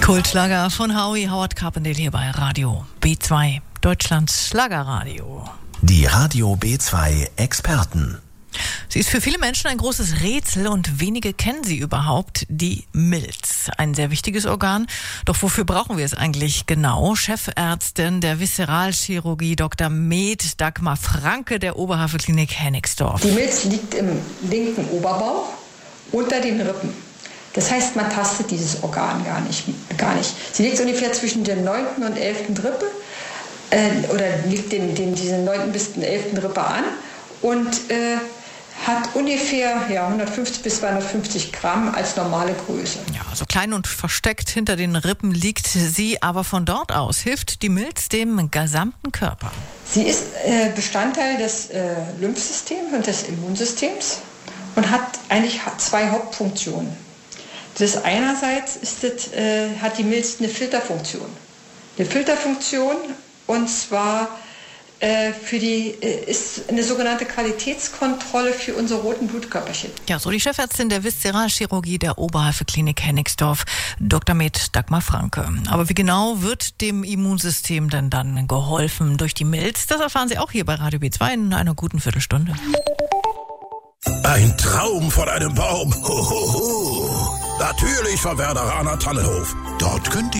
Kultschlager von Howie Howard Carpendale hier bei Radio B2, Deutschlands Schlagerradio. Die Radio B2 Experten. Sie ist für viele Menschen ein großes Rätsel und wenige kennen sie überhaupt, die Milz. Ein sehr wichtiges Organ. Doch wofür brauchen wir es eigentlich genau? Chefärztin der Viszeralchirurgie Dr. Med Dagmar Franke der Oberhavel-Klinik Hennigsdorf. Die Milz liegt im linken Oberbauch unter den Rippen. Das heißt, man tastet dieses Organ gar nicht. Sie liegt ungefähr zwischen der 9. und 11. Rippe oder liegt diese 9. bis 11. Rippe an und hat ungefähr 150 bis 250 Gramm als normale Größe. Ja, so klein und versteckt hinter den Rippen liegt sie, aber von dort aus hilft die Milz dem gesamten Körper. Sie ist Bestandteil des Lymphsystems und des Immunsystems und hat eigentlich zwei Hauptfunktionen. Das einerseits hat die Milz eine Filterfunktion. Und zwar ist eine sogenannte Qualitätskontrolle für unsere roten Blutkörperchen. Ja, so die Chefärztin der Viszeralchirurgie der Oberhavel-Klinik Hennigsdorf, Dr. Med Dagmar Franke. Aber wie genau wird dem Immunsystem denn dann geholfen durch die Milz? Das erfahren Sie auch hier bei Radio B2 in einer guten Viertelstunde. Ein Traum von einem Baum. Ho, ho, ho. Natürlich von Werderaner Tannenhof. Dort könnt ihr